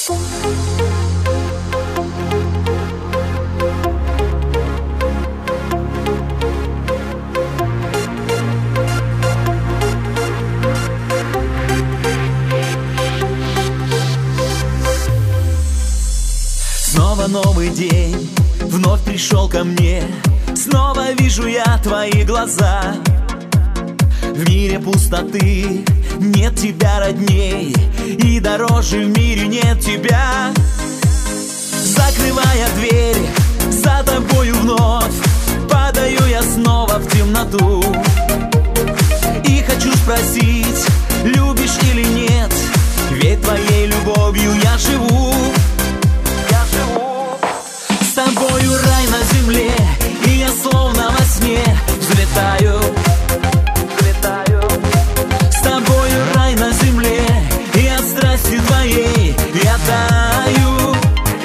Снова новый день, вновь пришел ко мне. Снова вижу я твои глаза. В мире пустоты нет тебя родней, и дороже в мире нет тебя. Закрывая дверь, за тобою вновь падаю я снова в темноту. И хочу спросить, любишь или нет, ведь твоей любовью я живу. С тобою рай на земле, и я словно во сне взлетаю. С тобою рай на земле, и от страсти твоей я таю.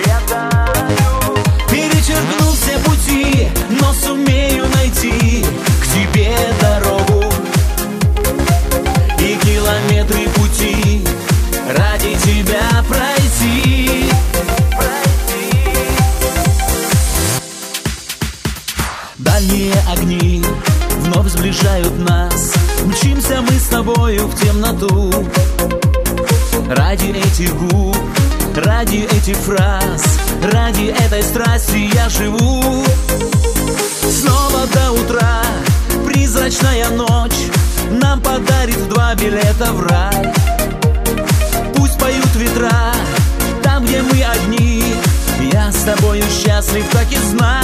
Перечеркну все пути, но сумею найти к тебе дорогу. И километры пути ради тебя пройти. Дальние огни вновь сближают нас. Мчимся мы с тобою в темноту. Ради этих губ, ради этих фраз, ради этой страсти я живу. Снова до утра призрачная ночь нам подарит 2 билета в рай. Пусть поют ветра там, где мы одни, я с тобою счастлив, так и знай.